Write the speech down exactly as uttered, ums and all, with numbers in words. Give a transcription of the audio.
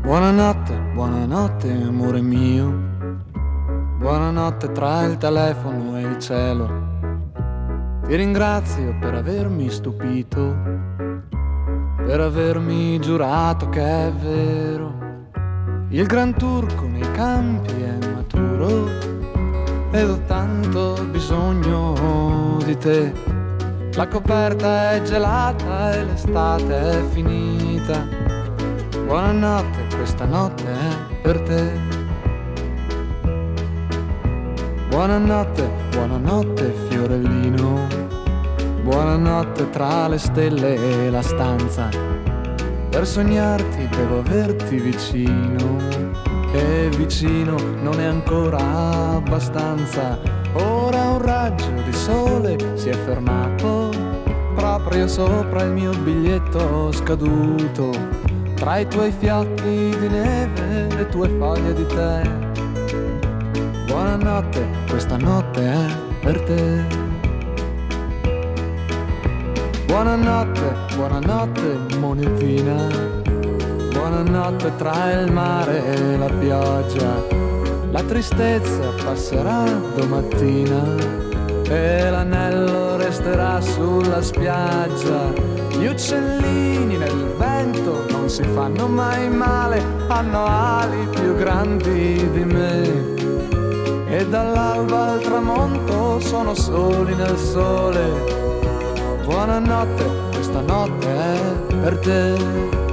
Buonanotte, buonanotte amore mio, buonanotte tra il telefono e il cielo. Ti ringrazio per avermi stupito, per avermi giurato che è vero. Il gran turco nei campi è maturo ed ho tanto bisogno di te. La coperta è gelata e l'estate è finita. Buonanotte, questa notte è per te. Buonanotte, buonanotte fiorellino, buonanotte tra le stelle e la stanza. Per sognarti devo averti vicino, e vicino non è ancora abbastanza. Ora un raggio di sole si è fermato proprio sopra il mio biglietto scaduto. Tra i tuoi fiocchi di neve, le tue foglie di tè. Buonanotte, questa notte è per te. Buonanotte, buonanotte monetina, buonanotte tra il mare e la pioggia. La tristezza passerà domattina e l'anello resterà sulla spiaggia. Gli uccellini nel vento non si fanno mai male, hanno ali più grandi di me. E dall'alba al tramonto sono soli nel sole. Buonanotte, questa notte è per te.